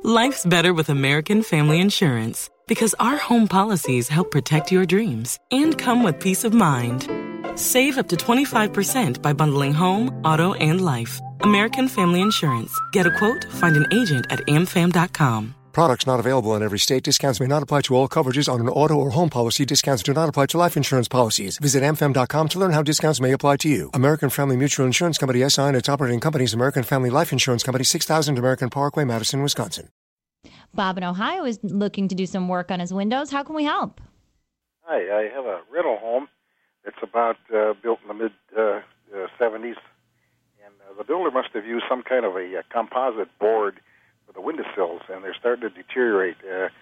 Life's better with American Family Insurance because our home policies help protect your dreams and come with peace of mind. Save up to 25% by bundling home, auto, and life. American Family Insurance. Get a quote, find an agent at amfam.com. Products not available in every state. Discounts may not apply to all coverages on an auto or home policy. Discounts do not apply to life insurance policies. Visit amfam.com to learn how discounts may apply to you. American Family Mutual Insurance Company, SI, and its operating companies, American Family Life Insurance Company, 6000 American Parkway, Madison, Wisconsin. Bob in Ohio is looking to do some work on his windows. How can we help? Hi, I have a rental home that's about built in the mid-70s, and the builder must have used some kind of a composite board for the windowsills, and they're starting to deteriorate.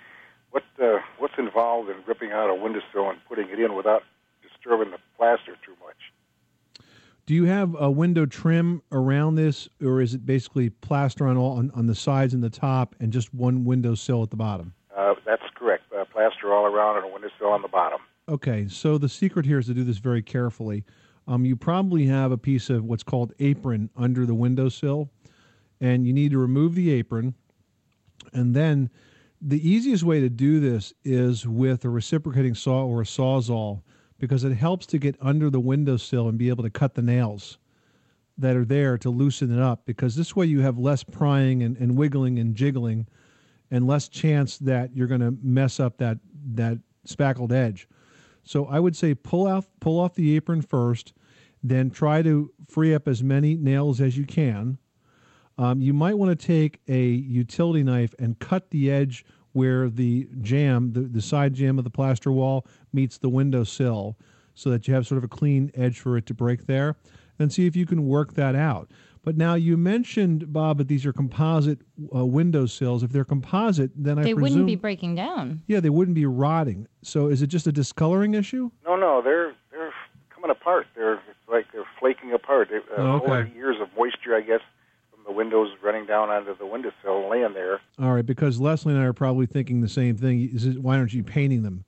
What's involved in ripping out a windowsill and putting it in without disturbing the plaster too much? Do you have a window trim around this, or is it basically plaster on the sides and the top and just one windowsill at the bottom? That's correct. Plaster all around and a windowsill on the bottom. Okay, so the secret here is to do this very carefully. You probably have a piece of what's called apron under the windowsill, and you need to remove the apron. And then the easiest way to do this is with a reciprocating saw or a Sawzall, because it helps to get under the windowsill and be able to cut the nails that are there to loosen it up, because this way you have less prying and wiggling and jiggling and less chance that you're going to mess up that spackled edge. So I would say pull off the apron first, then try to free up as many nails as you can. You might want to take a utility knife and cut the edge where the jamb, the side jamb of the plaster wall meets the windowsill, so that you have sort of a clean edge for it to break there, and see if you can work that out. But now you mentioned, Bob, that these are composite windowsills. If they're composite, then they wouldn't be breaking down. Yeah, they wouldn't be rotting. So is it just a discoloring issue? No, they're coming apart. It's like they're flaking apart. Over years of moisture, I guess, from the windows running down onto the windowsill and laying there. All right, because Leslie and I are probably thinking the same thing. Why aren't you painting them?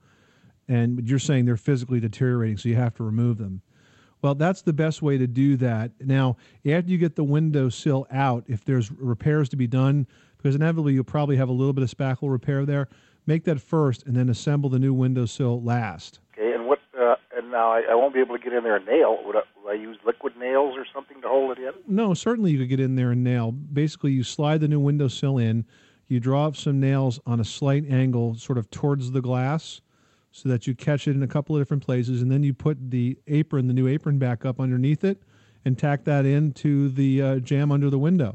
And you're saying they're physically deteriorating, so you have to remove them. Well, that's the best way to do that. Now, after you get the windowsill out, if there's repairs to be done, because inevitably you'll probably have a little bit of spackle repair there, make that first and then assemble the new windowsill last. Okay, and and now I won't be able to get in there and nail. Would I use liquid nails or something to hold it in? No, certainly you could get in there and nail. Basically, you slide the new windowsill in, you draw up some nails on a slight angle sort of towards the glass, so that you catch it in a couple of different places, and then you put the new apron back up underneath it and tack that into the jamb under the window,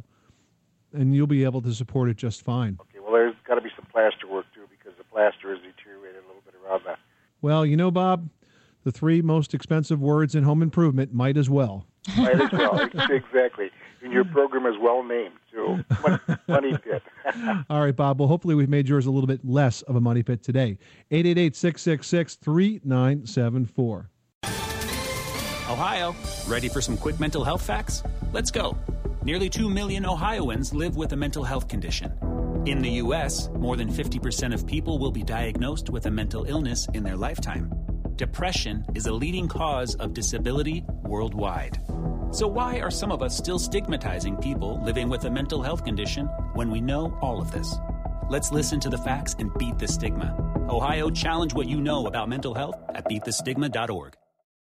and you'll be able to support it just fine. Okay, well, there's got to be some plaster work, too, because the plaster is deteriorated a little bit around that. Well, Bob, the three most expensive words in home improvement, might as well. Might as well, exactly. And your program is well named, too. Money Pit. All right, Bob. Well, hopefully we've made yours a little bit less of a money pit today. 888-666-3974. Ohio, ready for some quick mental health facts? Let's go. Nearly 2 million Ohioans live with a mental health condition. In the U.S., more than 50% of people will be diagnosed with a mental illness in their lifetime. Depression is a leading cause of disability worldwide. So why are some of us still stigmatizing people living with a mental health condition when we know all of this? Let's listen to the facts and beat the stigma. Ohio, challenge what you know about mental health at beatthestigma.org.